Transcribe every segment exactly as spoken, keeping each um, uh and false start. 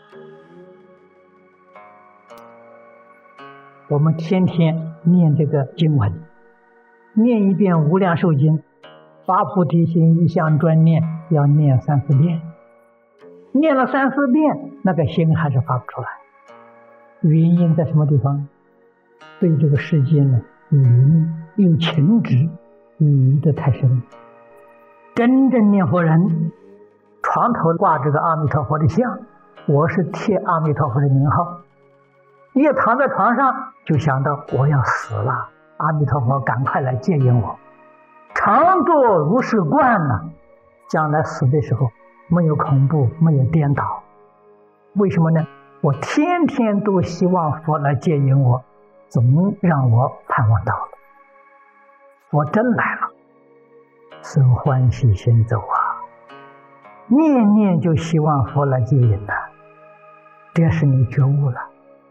我们天天念这个经文，念一遍《无量寿经》，发菩提心一向专念，要念三四遍。念了三四遍，那个心还是发不出来。原因在什么地方？对这个世界呢，有有情执，迷得太深。真正念佛人，床头挂这个阿弥陀佛的像，我是贴阿弥陀佛的名号。一躺在床上就想到我要死了，阿弥陀佛赶快来接引我。常作如是观呢，将来死的时候没有恐怖，没有颠倒。为什么呢？我天天都希望佛来接引我，总让我盼望到了。佛真来了，生欢喜心走啊，念念就希望佛来接引了，这是你觉悟了。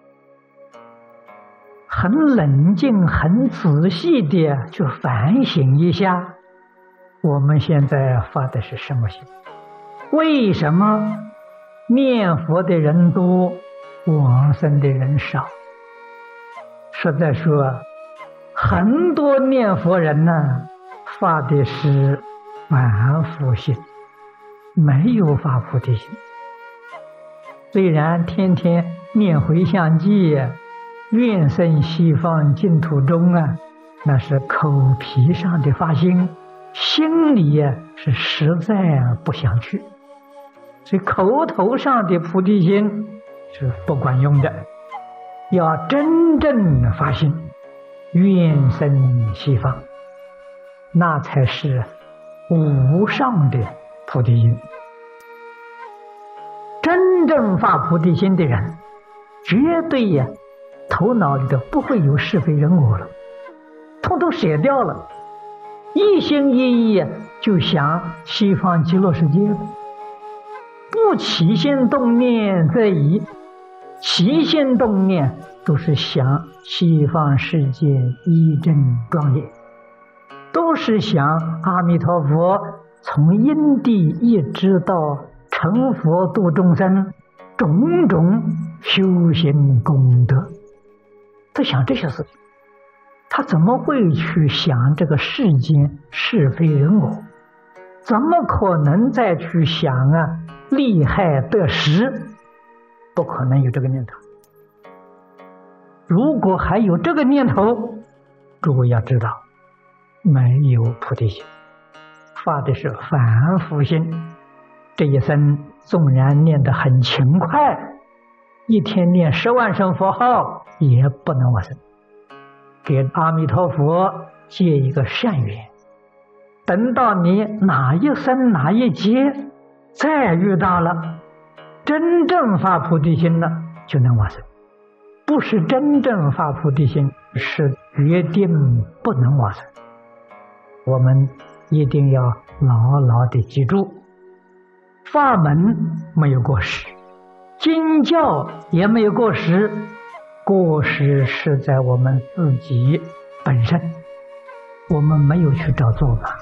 很冷静、很仔细地去反省一下，我们现在发的是什么心？为什么念佛的人多，往生的人少？实在说，很多念佛人呢，发的是凡夫心，没有发菩提心。虽然天天念回向偈，愿生西方净土中啊，那是口皮上的发心，心里啊是实在不想去，所以口头上的菩提心是不管用的。要真正发心，愿生西方，那才是无上的菩提心。真正发菩提心的人，绝对呀、啊头脑里头不会有是非人我了，通通舍掉了，一心一意就想西方极乐世界了。不起心动念则已，起心动念都是想西方世界一真庄严，都是想阿弥陀佛从因地一直到成佛度众生，种种修行功德，他想这些事情，他怎么会去想这个世间是非人我？怎么可能再去想啊利害得失？不可能有这个念头。如果还有这个念头，诸位要知道，没有菩提心，发的是凡夫心。这一生纵然念得很勤快，一天念十万声佛号也不能往生，给阿弥陀佛结一个善缘。等到你哪一生哪一劫再遇到了，真正发菩提心了，就能往生。不是真正发菩提心，是决定不能往生。我们一定要牢牢地记住，法门没有过时，经教也没有过时，过时是在我们自己本身，我们没有去找做法，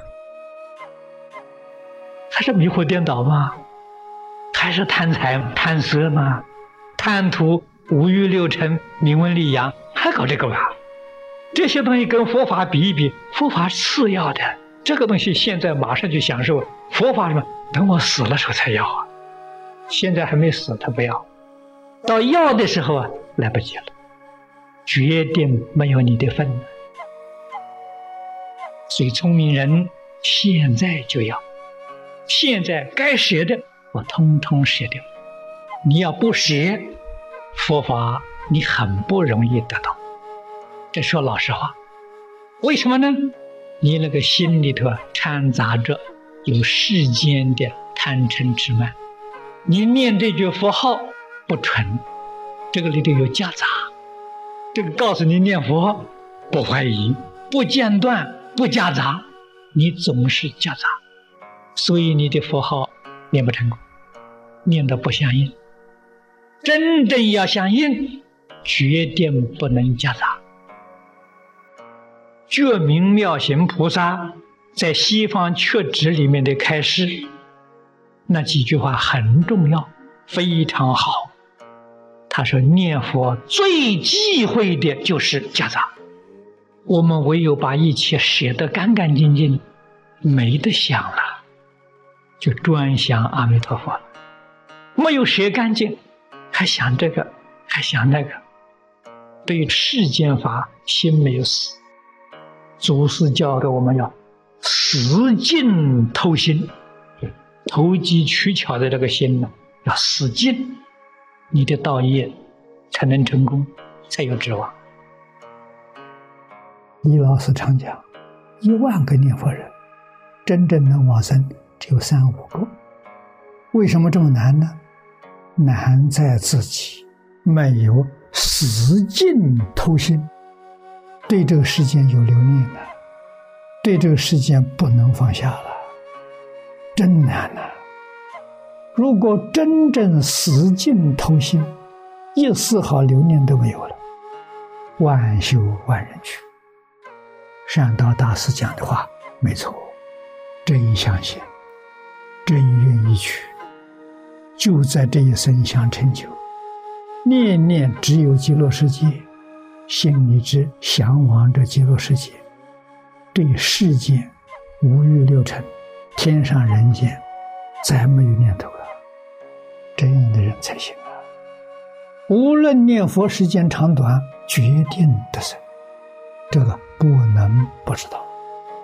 还是迷惑颠倒吗？还是贪财贪色吗？贪图五欲六尘名闻利养，还搞这个吧？这些东西跟佛法比一比，佛法次要的，这个东西现在马上就享受，佛法什么等我死了时候才要啊，现在还没死他不要，到要的时候啊来不及了，决定没有你的份了。所以聪明人现在就要，现在该舍的我通通舍掉。你要不舍，佛法你很不容易得到。这说老实话，为什么呢？你那个心里头掺杂着有世间的贪嗔痴慢，你念这句佛号不纯，这个里头有夹杂，这个告诉你念佛不怀疑，不间断，不夹杂，你总是夹杂，所以你的佛号念不成功，念得不相应。真正要相应，决定不能夹杂。觉明妙行菩萨在西方确指里面的开示，那几句话很重要，非常好， 他说念佛最忌讳的就是夹杂，我们唯有把一切舍得干干净净，没得想了，就专想阿弥陀佛了。没有舍干净，还想这个还想那个，对世间法心没有死。祖师教的我们要死尽偷心，投机取巧的这个心呢，要死尽，你的道业才能成功，才有指望。李老师常讲，一万个念佛人，真正能往生只有三五个。为什么这么难呢？难在自己没有死尽偷心，对这个世间有留念了，对这个世间不能放下了，真难啊！如果真正死尽偷心，一丝毫留念都没有了，万修万人去。善导大师讲的话没错，真相信，真愿意去，就在这一生想成就，念念只有极乐世界，心里只向往着极乐世界，对世间五欲六尘天上人间再没有念头了，这样的人才行啊！无论念佛时间长短，决定得生，这个不能不知道。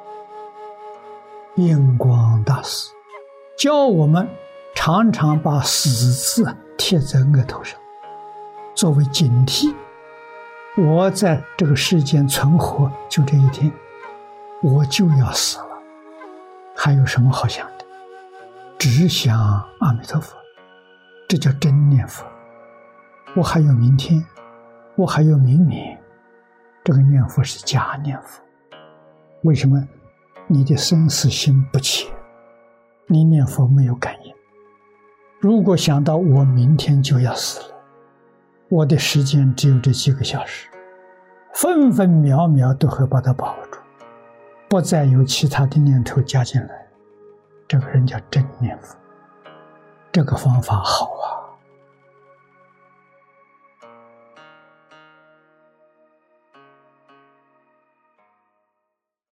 印光大师教我们常常把死字贴在额头上，作为警惕。我在这个世间存活就这一天，我就要死了，还有什么好想的？只想阿弥陀佛，这叫真念佛。我还有明天，我还有明年，这个念佛是假念佛。为什么？你的生死心不切，你念佛没有感应。如果想到我明天就要死了，我的时间只有这几个小时，分分秒秒都会把它把握住，不再有其他的念头加进来，这个人叫真念佛。这个方法好啊。